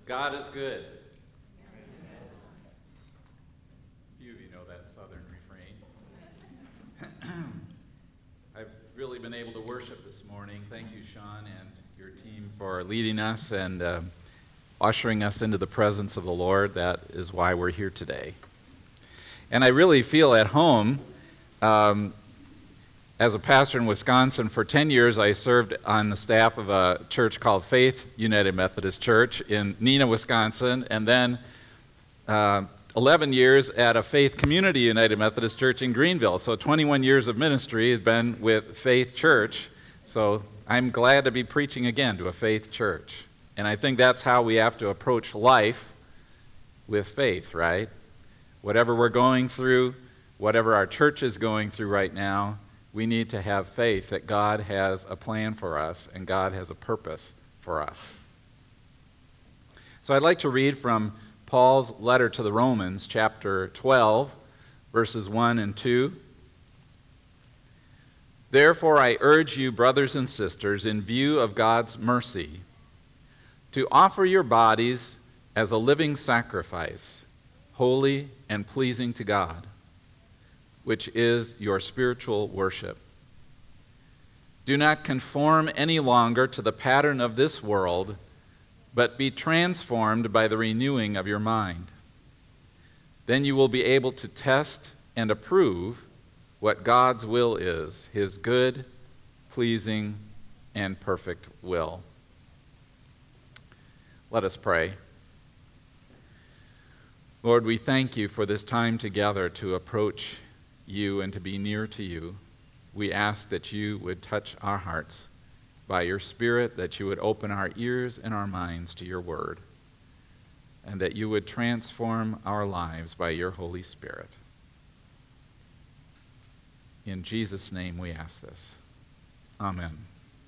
God is good. Few of you know that southern refrain. I've really been able to worship this morning. Thank you, Sean, and your team for leading us and ushering us into the presence of the Lord. That is why we're here today. And I really feel at home. As a pastor in Wisconsin for 10 years, I served on the staff of a church called Faith United Methodist Church in Neenah, Wisconsin, and then 11 years at a Faith Community United Methodist Church in Greenville. So 21 years of ministry has been with Faith Church. So I'm glad to be preaching again to a Faith Church. And I think that's how we have to approach life with faith, right? Whatever we're going through, whatever our church is going through right now, we need to have faith that God has a plan for us and God has a purpose for us. So I'd like to read from Paul's letter to the Romans, chapter 12, verses 1 and 2. Therefore I urge you, brothers and sisters, in view of God's mercy, to offer your bodies as a living sacrifice, holy and pleasing to God, which is your spiritual worship. Do not conform any longer to the pattern of this world, but be transformed by the renewing of your mind. Then you will be able to test and approve what God's will is, his good, pleasing, and perfect will. Let us pray. Lord, we thank you for this time together to approach you and to be near to you. We ask that you would touch our hearts by your Spirit, that you would open our ears and our minds to your word, and that you would transform our lives by your Holy Spirit. In Jesus' name we ask this. Amen.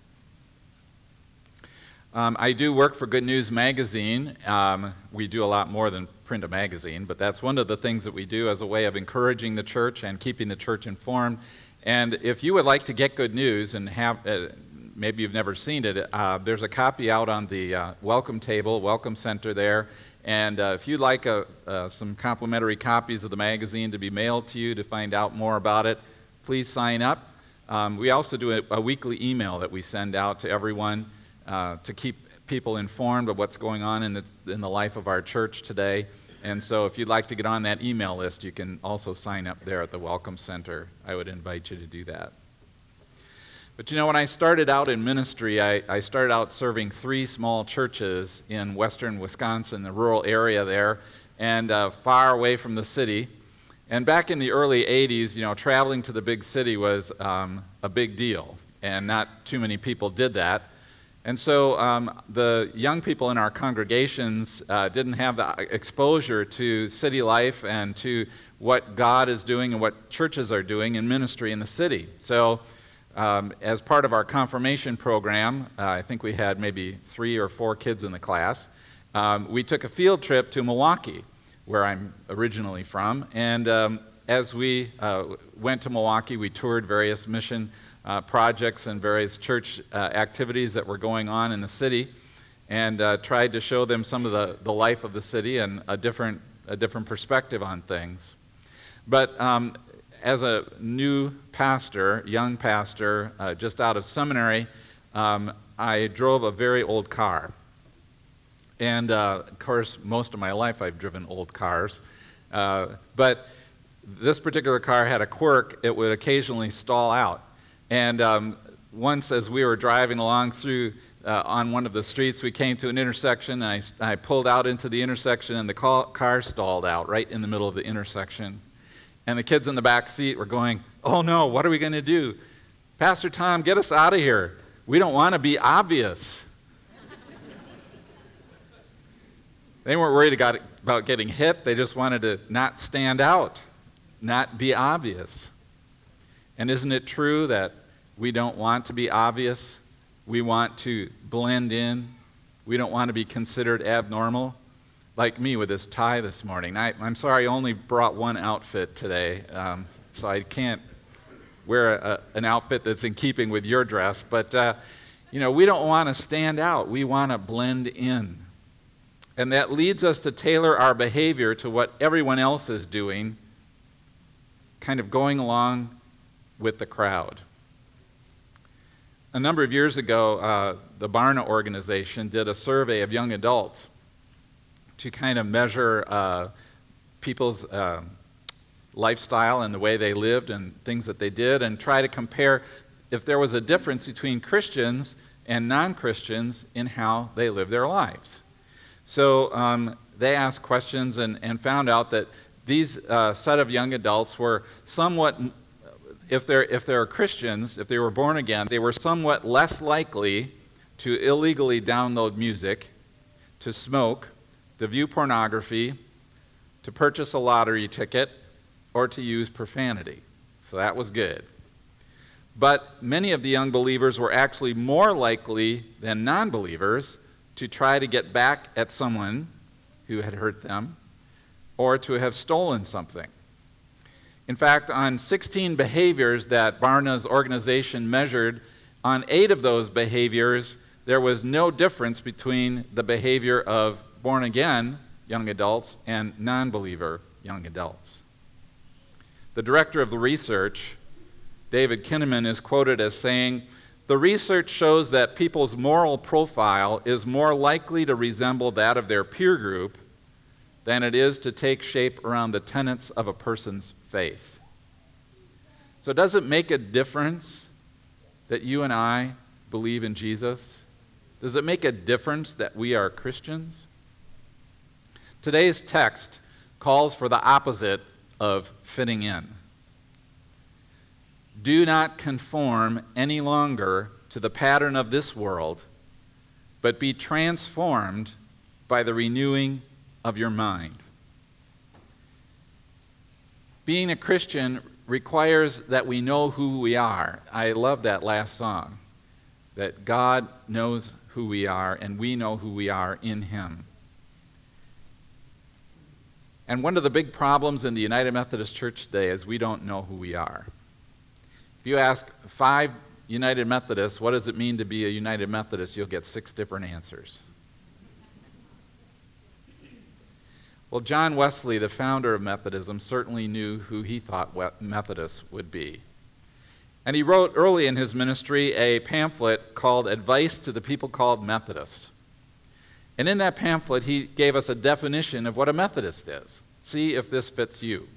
I do work for Good News Magazine. We do a lot more than print a magazine, but that's one of the things that we do as a way of encouraging the church and keeping the church informed. And if you would like to get good news and have, maybe you've never seen it, there's a copy out on the welcome table, welcome center there. And if you'd like some complimentary copies of the magazine to be mailed to you to find out more about it, please sign up. We also do a weekly email that we send out to everyone to keep people informed of what's going on in the life of our church today. And so if you'd like to get on that email list, you can also sign up there at the Welcome Center. I would invite you to do that. But you know, when I started out in ministry, I started out serving 3 small churches in western Wisconsin, the rural area there, and far away from the city. And back in the early 80s, you know, traveling to the big city was a big deal, and not too many people did that. And so the young people in our congregations didn't have the exposure to city life and to what God is doing and what churches are doing in ministry in the city. So as part of our confirmation program, I think we had maybe 3 or 4 kids in the class, we took a field trip to Milwaukee, where I'm originally from. And as we went to Milwaukee, we toured various mission projects and various church activities that were going on in the city, and tried to show them some of the life of the city and a different perspective on things. But as a new pastor, young pastor, just out of seminary, I drove a very old car. And of course, most of my life I've driven old cars. But this particular car had a quirk. It would occasionally stall out. And once as we were driving along through on one of the streets, we came to an intersection, and I pulled out into the intersection, and the car stalled out right in the middle of the intersection. And the kids in the back seat were going, "Oh no, what are we going to do? Pastor Tom, get us out of here. We don't want to be obvious." They weren't worried about getting hit. They just wanted to not stand out, not be obvious. And isn't it true that we don't want to be obvious? We want to blend in. We don't want to be considered abnormal. Like me with this tie this morning. I'm sorry I only brought one outfit today, so I can't wear an outfit that's in keeping with your dress. But, we don't want to stand out. We want to blend in. And that leads us to tailor our behavior to what everyone else is doing, kind of going along with the crowd. A number of years ago, the Barna organization did a survey of young adults to kind of measure people's lifestyle and the way they lived and things that they did, and try to compare if there was a difference between Christians and non-Christians in how they live their lives. So they asked questions and found out that these set of young adults were somewhat, if they're Christians, if they were born again, they were somewhat less likely to illegally download music, to smoke, to view pornography, to purchase a lottery ticket, or to use profanity. So that was good. But many of the young believers were actually more likely than non-believers to try to get back at someone who had hurt them or to have stolen something. In fact, on 16 behaviors that Barna's organization measured, on 8 of those behaviors, there was no difference between the behavior of born-again young adults and non-believer young adults. The director of the research, David Kinnaman, is quoted as saying, "The research shows that people's moral profile is more likely to resemble that of their peer group than it is to take shape around the tenets of a person's faith." So does it make a difference that you and I believe in Jesus? Does it make a difference that we are Christians? Today's text calls for the opposite of fitting in. Do not conform any longer to the pattern of this world, but be transformed by the renewing of your mind. Being a Christian requires that we know who we are. I love that last song, that God knows who we are and we know who we are in Him. And one of the big problems in the United Methodist Church today is we don't know who we are. If you ask 5 United Methodists, what does it mean to be a United Methodist, you'll get 6 different answers. Well, John Wesley, the founder of Methodism, certainly knew who he thought Methodists would be. And he wrote early in his ministry a pamphlet called Advice to the People Called Methodists. And in that pamphlet, he gave us a definition of what a Methodist is. See if this fits you.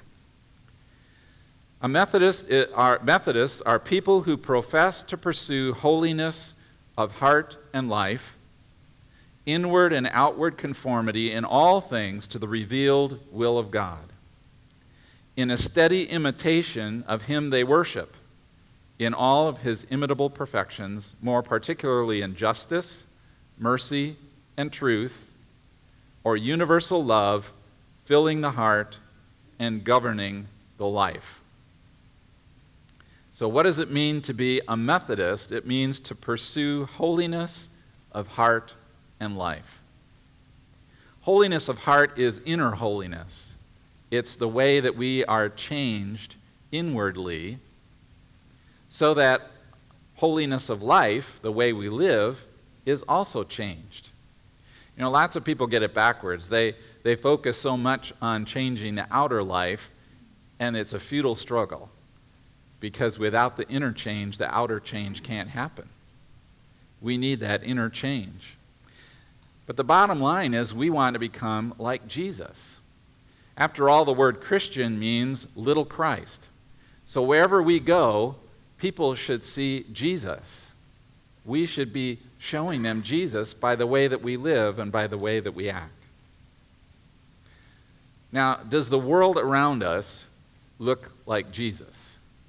Methodists are people who profess to pursue holiness of heart and life, inward and outward conformity in all things to the revealed will of God, in a steady imitation of Him they worship, in all of His imitable perfections, more particularly in justice, mercy, and truth, or universal love, filling the heart and governing the life. So what does it mean to be a Methodist? It means to pursue holiness of heart and life. Holiness of heart is inner holiness. It's the way that we are changed inwardly so that holiness of life, the way we live, is also changed. You know, lots of people get it backwards. They focus so much on changing the outer life, and it's a futile struggle. Because without the inner change, the outer change can't happen. We need that inner change. But the bottom line is we want to become like Jesus. After all, the word Christian means little Christ. So wherever we go, people should see Jesus. We should be showing them Jesus by the way that we live and by the way that we act. Now, does the world around us look like Jesus?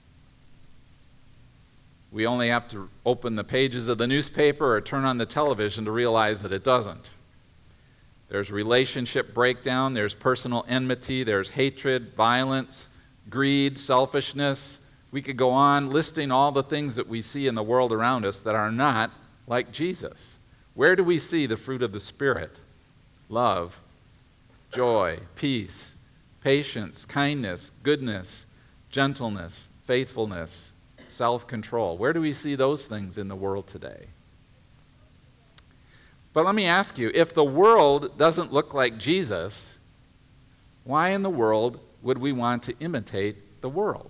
We only have to open the pages of the newspaper or turn on the television to realize that it doesn't. There's relationship breakdown, there's personal enmity, there's hatred, violence, greed, selfishness. We could go on listing all the things that we see in the world around us that are not like Jesus. Where do we see the fruit of the Spirit? Love, joy, peace, patience, kindness, goodness, gentleness, faithfulness, self-control. Where do we see those things in the world today? But let me ask you, if the world doesn't look like Jesus, why in the world would we want to imitate the world?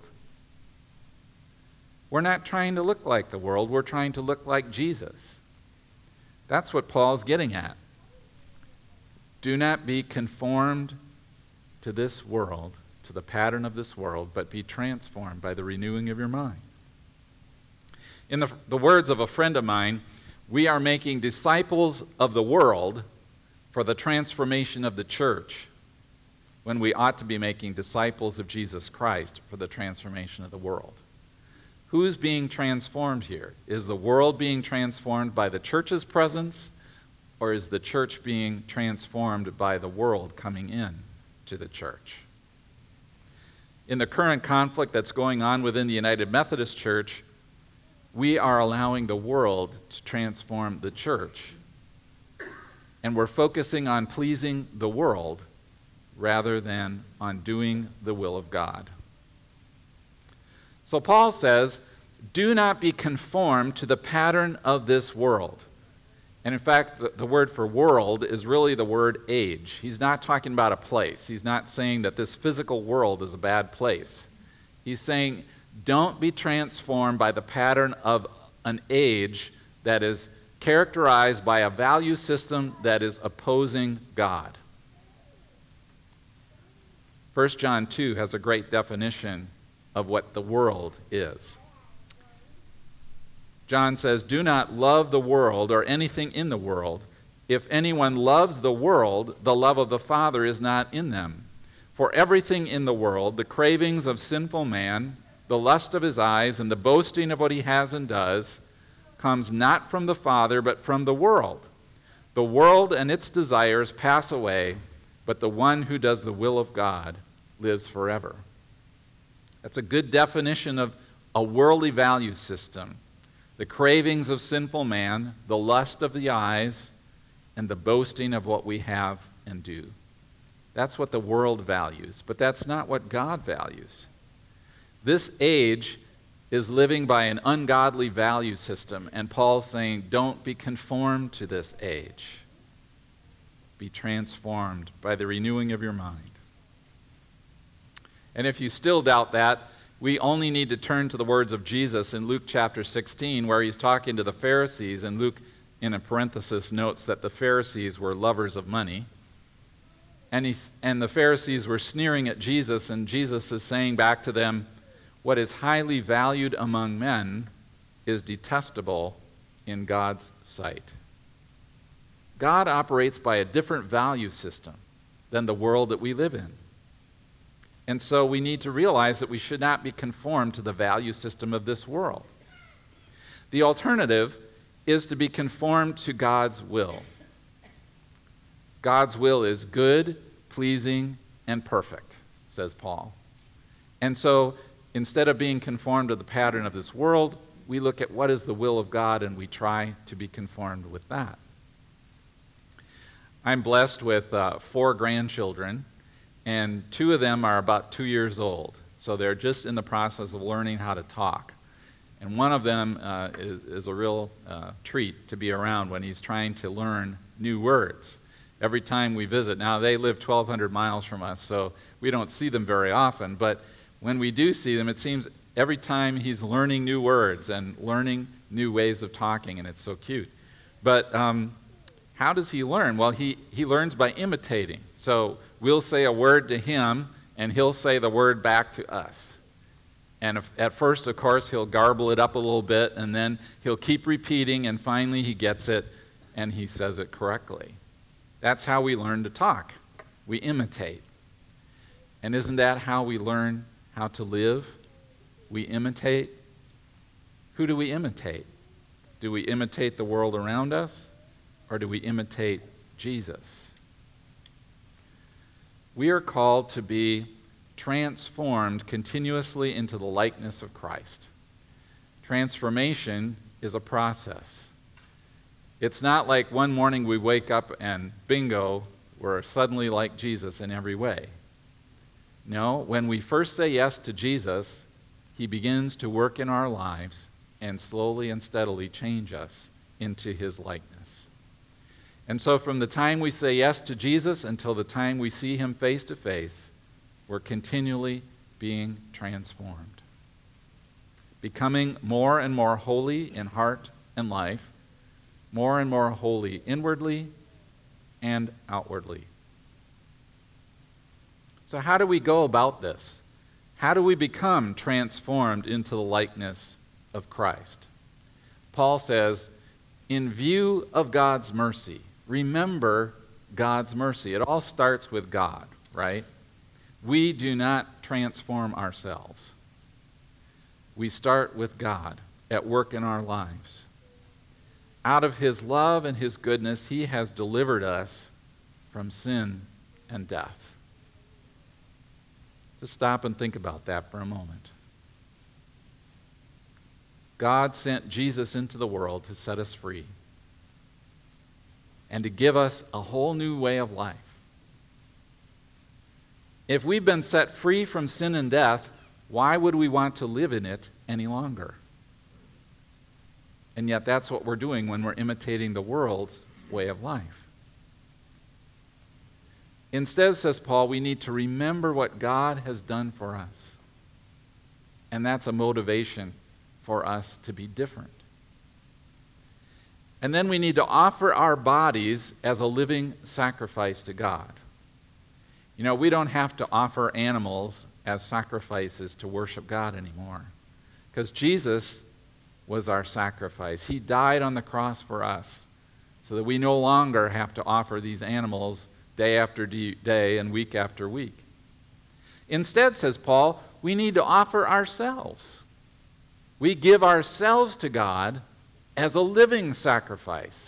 We're not trying to look like the world, we're trying to look like Jesus. That's what Paul's getting at. Do not be conformed to this world, to the pattern of this world, but be transformed by the renewing of your mind. In the words of a friend of mine, we are making disciples of the world for the transformation of the church, when we ought to be making disciples of Jesus Christ for the transformation of the world. Who's being transformed here? Is the world being transformed by the church's presence, or is the church being transformed by the world coming in to the church? In the current conflict that's going on within the United Methodist Church, we are allowing the world to transform the church. And we're focusing on pleasing the world rather than on doing the will of God. So Paul says, do not be conformed to the pattern of this world. And in fact, the word for world is really the word age. He's not talking about a place. He's not saying that this physical world is a bad place. He's saying, don't be transformed by the pattern of an age that is characterized by a value system that is opposing God. 1 John 2 has a great definition of what the world is. John says, do not love the world or anything in the world. If anyone loves the world, the love of the Father is not in them. For everything in the world, the cravings of sinful man, the lust of his eyes, and the boasting of what he has and does, comes not from the Father, but from the world. The world and its desires pass away, but the one who does the will of God lives forever. That's a good definition of a worldly value system. The cravings of sinful man, the lust of the eyes, and the boasting of what we have and do. That's what the world values, but that's not what God values. This age is living by an ungodly value system, and Paul's saying, don't be conformed to this age. Be transformed by the renewing of your mind. And if you still doubt that, we only need to turn to the words of Jesus in Luke chapter 16, where he's talking to the Pharisees, and Luke, in a parenthesis, notes that the Pharisees were lovers of money. And the Pharisees were sneering at Jesus, and Jesus is saying back to them, what is highly valued among men is detestable in God's sight. God operates by a different value system than the world that we live in. And so we need to realize that we should not be conformed to the value system of this world. The alternative is to be conformed to God's will. God's will is good, pleasing, and perfect, says Paul. And so instead of being conformed to the pattern of this world, we look at what is the will of God and we try to be conformed with that. I'm blessed with 4 grandchildren, and 2 of them are about 2 years old. So they're just in the process of learning how to talk. And one of them is a real treat to be around when he's trying to learn new words. Every time we visit, now they live 1,200 miles from us, so we don't see them very often, but when we do see them, it seems every time he's learning new words and learning new ways of talking, and it's so cute. But how does he learn? Well, he learns by imitating. So we'll say a word to him, and he'll say the word back to us. And at first, of course, he'll garble it up a little bit, and then he'll keep repeating, and finally he gets it, and he says it correctly. That's how we learn to talk. We imitate. And isn't that how we learn how to live? We imitate. Who do we imitate? Do we imitate the world around us, or do we imitate Jesus? We are called to be transformed continuously into the likeness of Christ. Transformation is a process. It's not like one morning we wake up and bingo, we're suddenly like Jesus in every way. No, when we first say yes to Jesus, he begins to work in our lives and slowly and steadily change us into his likeness. And so from the time we say yes to Jesus until the time we see him face to face, we're continually being transformed, becoming more and more holy in heart and life, more and more holy inwardly and outwardly. So how do we go about this? How do we become transformed into the likeness of Christ? Paul says, in view of God's mercy, remember God's mercy. It all starts with God, right? We do not transform ourselves. We start with God at work in our lives. Out of his love and his goodness, he has delivered us from sin and death. Just stop and think about that for a moment. God sent Jesus into the world to set us free and to give us a whole new way of life. If we've been set free from sin and death, why would we want to live in it any longer? And yet that's what we're doing when we're imitating the world's way of life. Instead, says Paul, we need to remember what God has done for us. And that's a motivation for us to be different. And then we need to offer our bodies as a living sacrifice to God. You know, we don't have to offer animals as sacrifices to worship God anymore, because Jesus was our sacrifice. He died on the cross for us so that we no longer have to offer these animals day after day and week after week. Instead, says Paul, we need to offer ourselves. We give ourselves to God as a living sacrifice.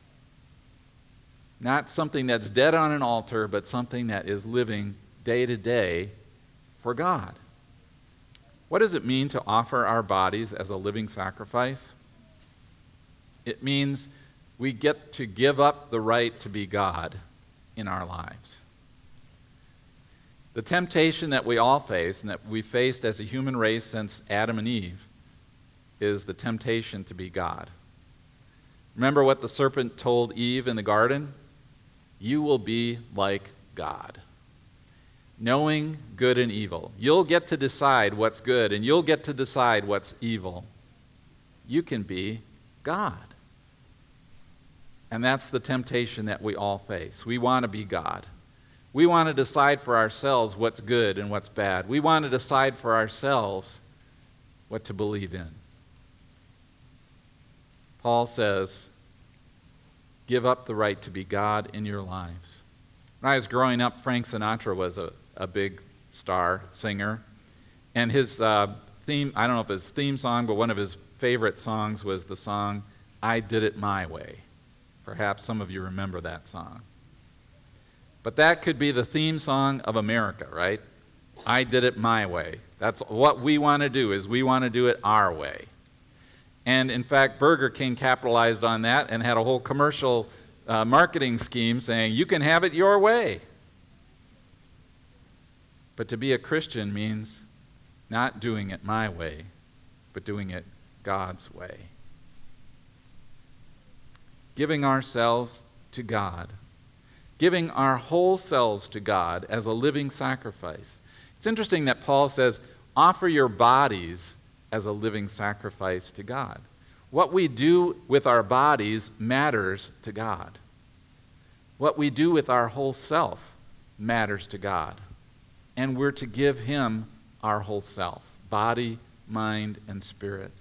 Not something that's dead on an altar, but something that is living day to day for God. What does it mean to offer our bodies as a living sacrifice? It means we get to give up the right to be God in our lives. The temptation that we all face, and that we faced as a human race since Adam and Eve, is the temptation to be God. Remember what the serpent told Eve in the garden? You will be like God, knowing good and evil. You'll get to decide what's good, and you'll get to decide what's evil. You can be God. And that's the temptation that we all face. We want to be God. We want to decide for ourselves what's good and what's bad. We want to decide for ourselves what to believe in. Paul says, give up the right to be God in your lives. When I was growing up, Frank Sinatra was a big star singer. And his theme, I don't know if his theme song, but one of his favorite songs was the song, I Did It My Way. Perhaps some of you remember that song. But that could be the theme song of America, right? I did it my way. That's what we want to do, is we want to do it our way. And in fact, Burger King capitalized on that and had a whole commercial marketing scheme saying, you can have it your way. But to be a Christian means not doing it my way, but doing it God's way. Giving ourselves to God. Giving our whole selves to God as a living sacrifice. It's interesting that Paul says, offer your bodies as a living sacrifice to God. What we do with our bodies matters to God. What we do with our whole self matters to God. And we're to give him our whole self, body, mind, and spirit.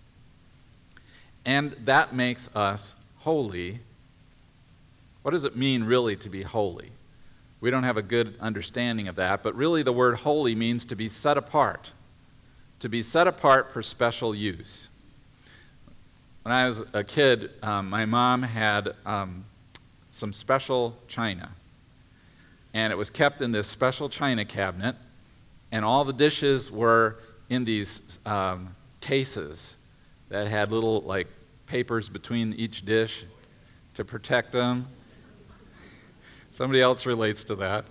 And that makes us holy. What does it mean really to be holy? We don't have a good understanding of that, but really the word holy means to be set apart. To be set apart for special use. When I was a kid, my mom had some special china. And it was kept in this special china cabinet, and all the dishes were in these cases that had little like papers between each dish to protect them. Somebody else relates to that.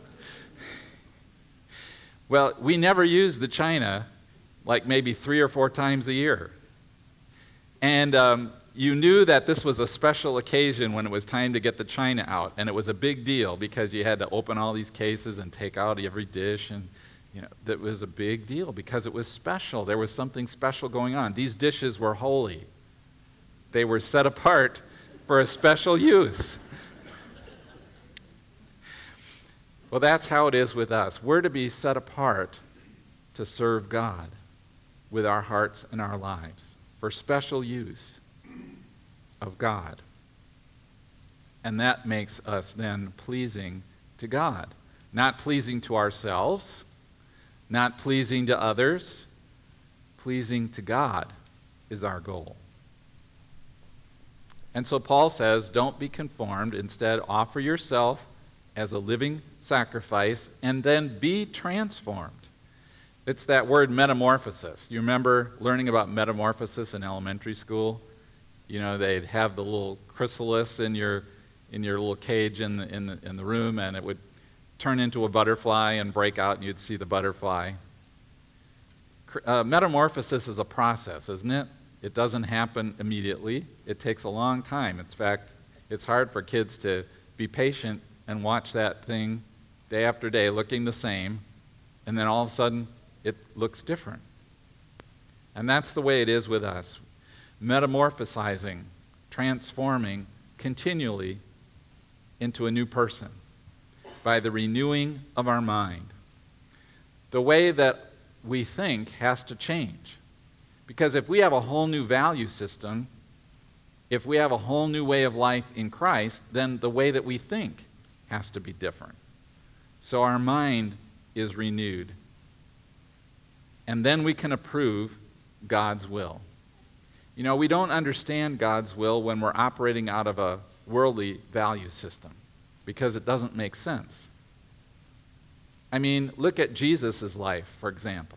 Well, we never used the china like maybe 3 or 4 times a year. And you knew that this was a special occasion when it was time to get the china out, and it was a big deal because you had to open all these cases and take out every dish, and that was a big deal because it was special. There was something special going on. These dishes were holy. They were set apart for a special use. Well, that's how it is with us. We're to be set apart to serve God with our hearts and our lives for special use of God. And that makes us then pleasing to God. Not pleasing to ourselves, not pleasing to others, pleasing to God is our goal. And so Paul says, don't be conformed. Instead, offer yourself as a living sacrifice and then be transformed. It's that word metamorphosis. You remember learning about metamorphosis in elementary school? They'd have the little chrysalis in your little cage in the room, and it would turn into a butterfly and break out, and you'd see the butterfly. Metamorphosis is a process, isn't it? It doesn't happen immediately. It takes a long time. In fact, it's hard for kids to be patient and watch that thing day after day looking the same, and then all of a sudden it looks different. And that's the way it is with us. Metamorphosizing, transforming continually into a new person by the renewing of our mind. The way that we think has to change. Because if we have a whole new value system, if we have a whole new way of life in Christ, then the way that we think has to be different. So our mind is renewed. And then we can approve God's will. We don't understand God's will when we're operating out of a worldly value system because it doesn't make sense. Look at Jesus' life, for example.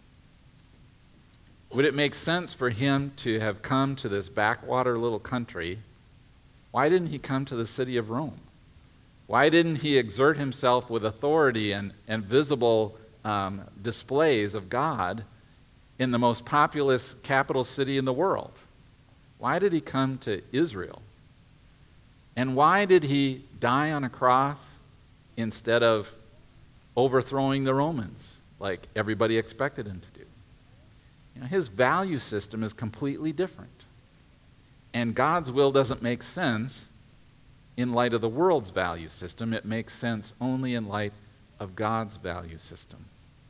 Would it make sense for him to have come to this backwater little country? Why didn't he come to the city of Rome? Why didn't he exert himself with authority and visible displays of God in the most populous capital city in the world? Why did he come to Israel? And why did he die on a cross instead of overthrowing the Romans like everybody expected him to do? His value system is completely different. And God's will doesn't make sense in light of the world's value system. It makes sense only in light of God's value system.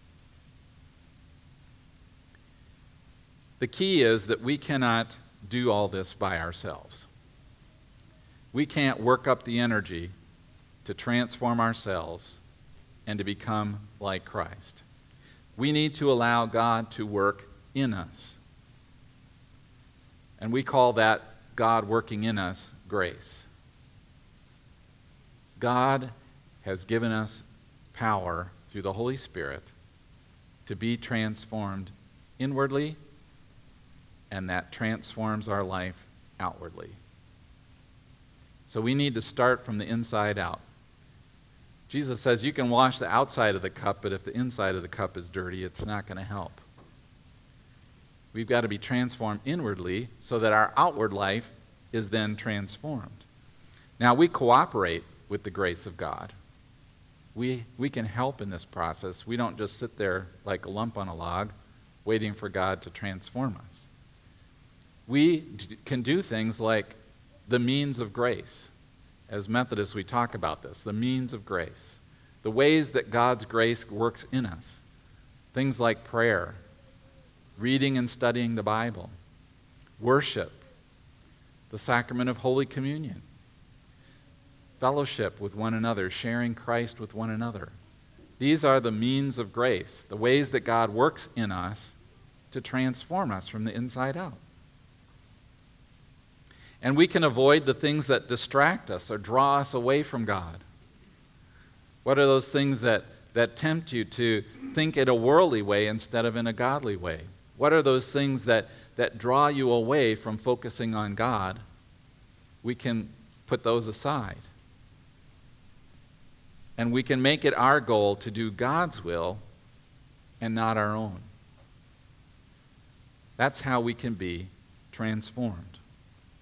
The key is that we cannot do all this by ourselves. We can't work up the energy to transform ourselves and to become like Christ. We need to allow God to work in us. And we call that God working in us grace. God has given us power through the Holy Spirit to be transformed inwardly, and that transforms our life outwardly. So we need to start from the inside out. Jesus says you can wash the outside of the cup, but if the inside of the cup is dirty, it's not going to help. We've got to be transformed inwardly so that our outward life is then transformed. Now, we cooperate with the grace of God. We can help in this process. We don't just sit there like a lump on a log waiting for God to transform us. We can do things like the means of grace. As Methodists, we talk about this, the means of grace. The ways that God's grace works in us. Things like prayer, reading and studying the Bible, worship, the sacrament of Holy Communion, fellowship with one another, sharing Christ with one another. These are the means of grace, the ways that God works in us to transform us from the inside out. And we can avoid the things that distract us or draw us away from God. What are those things that tempt you to think in a worldly way instead of in a godly way? What are those things that draw you away from focusing on God? We can put those aside. And we can make it our goal to do God's will and not our own. That's how we can be transformed.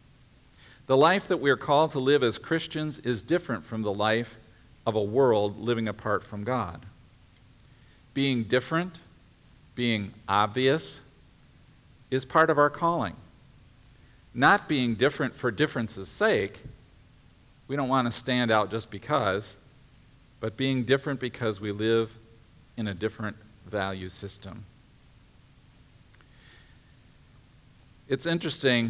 The life that we are called to live as Christians is different from the life of a world living apart from God. Being different, being obvious, is part of our calling. Not being different for difference's sake, we don't want to stand out just because, but being different because we live in a different value system. It's interesting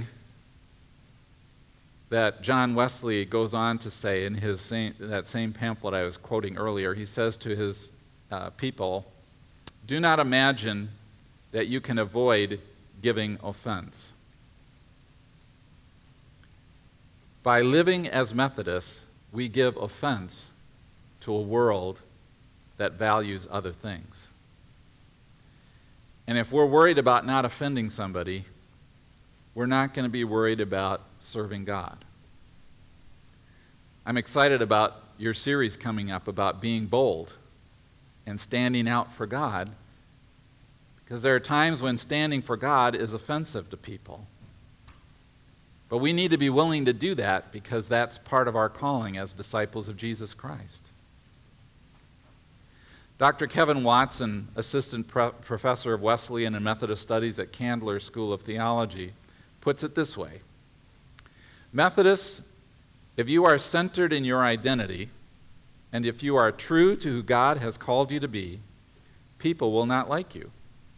that John Wesley goes on to say in that same pamphlet I was quoting earlier, he says to his people, "Do not imagine that you can avoid giving offense. By living as Methodists, we give offense to a world that values other things. And if we're worried about not offending somebody, we're not going to be worried about serving God." I'm excited about your series coming up about being bold and standing out for God, because there are times when standing for God is offensive to people. But we need to be willing to do that because that's part of our calling as disciples of Jesus Christ. Dr. Kevin Watson, assistant professor of Wesleyan and Methodist Studies at Candler School of Theology, puts it this way: Methodists, if you are centered in your identity, and if you are true to who God has called you to be, people will not like you.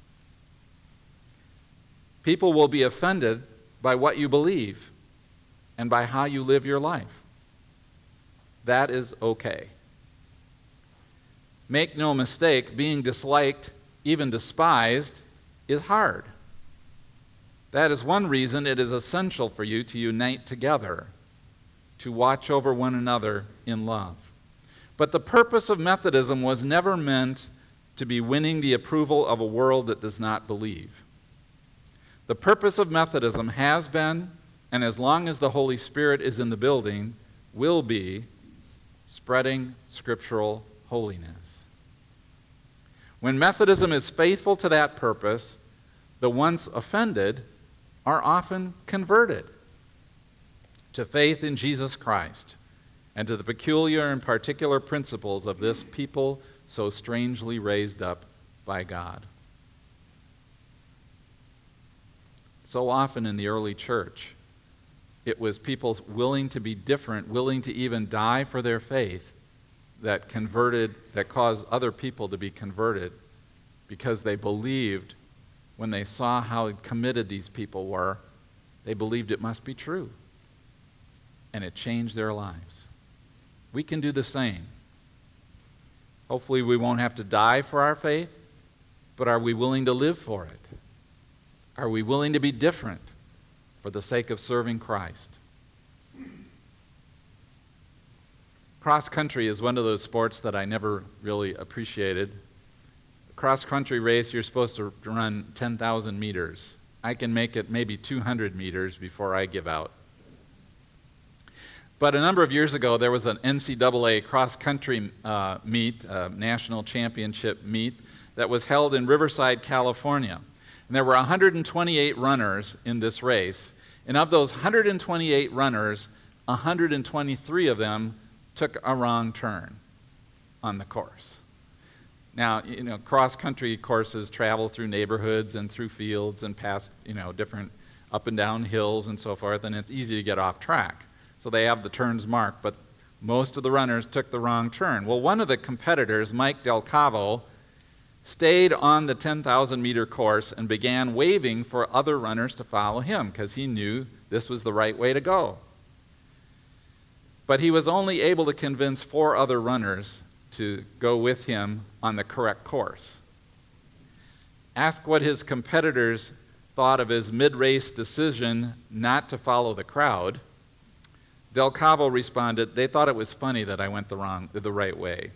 People will be offended by what you believe and by how you live your life. That is okay. Make no mistake, being disliked, even despised, is hard. That is one reason it is essential for you to unite together, to watch over one another in love. But the purpose of Methodism was never meant to be winning the approval of a world that does not believe. The purpose of Methodism has been, and as long as the Holy Spirit is in the building, will be spreading scriptural holiness. When Methodism is faithful to that purpose, the once offended are often converted to faith in Jesus Christ and to the peculiar and particular principles of this people so strangely raised up by God. So often in the early church, it was people willing to be different, willing to even die for their faith, that caused other people to be converted because they believed, when they saw how committed these people were, they believed it must be true. And it changed their lives. We can do the same. Hopefully we won't have to die for our faith, but are we willing to live for it? Are we willing to be different for the sake of serving Christ? Cross country is one of those sports that I never really appreciated. A cross-country race, you're supposed to run 10,000 meters. I can make it maybe 200 meters before I give out. But a number of years ago, there was an NCAA cross-country meet, national championship meet, that was held in Riverside, California. And there were 128 runners in this race. And of those 128 runners, 123 of them took a wrong turn on the course. Now, cross-country courses travel through neighborhoods and through fields and past, different up and down hills and so forth, and it's easy to get off track. So they have the turns marked, but most of the runners took the wrong turn. Well, one of the competitors, Mike Del Cavo, stayed on the 10,000-meter course and began waving for other runners to follow him because he knew this was the right way to go. But he was only able to convince 4 other runners to go with him on the correct course. Ask what his competitors thought of his mid-race decision not to follow the crowd. Del Cavo responded, "They thought it was funny that I went the right way."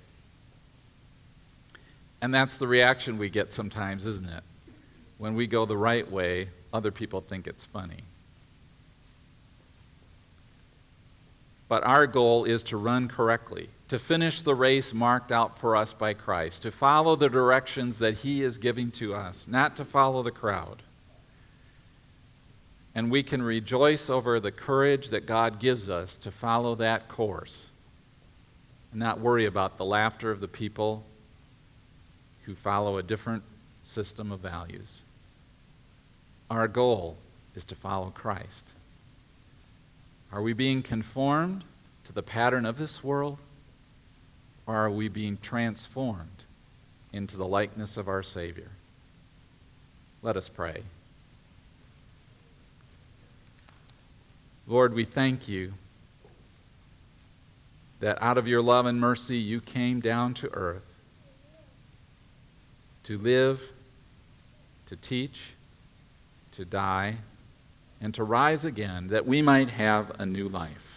And that's the reaction we get sometimes, isn't it? When we go the right way, other people think it's funny. But our goal is to run correctly, to finish the race marked out for us by Christ, to follow the directions that He is giving to us, not to follow the crowd. And we can rejoice over the courage that God gives us to follow that course and not worry about the laughter of the people who follow a different system of values. Our goal is to follow Christ. Are we being conformed to the pattern of this world, or are we being transformed into the likeness of our Savior? Let us pray. Lord, we thank you that out of your love and mercy you came down to earth to live, to teach, to die, and to rise again, that we might have a new life.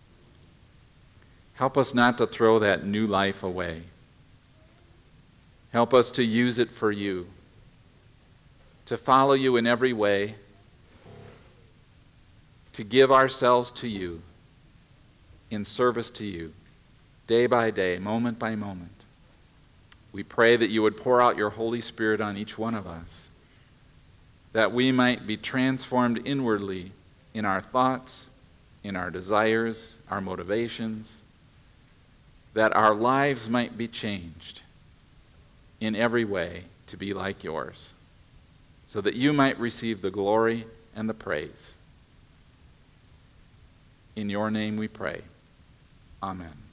Help us not to throw that new life away. Help us to use it for you, to follow you in every way, to give ourselves to you in service to you, day by day, moment by moment. We pray that you would pour out your Holy Spirit on each one of us, that we might be transformed inwardly in our thoughts, in our desires, our motivations, that our lives might be changed in every way to be like yours, so that you might receive the glory and the praise. In your name we pray. Amen.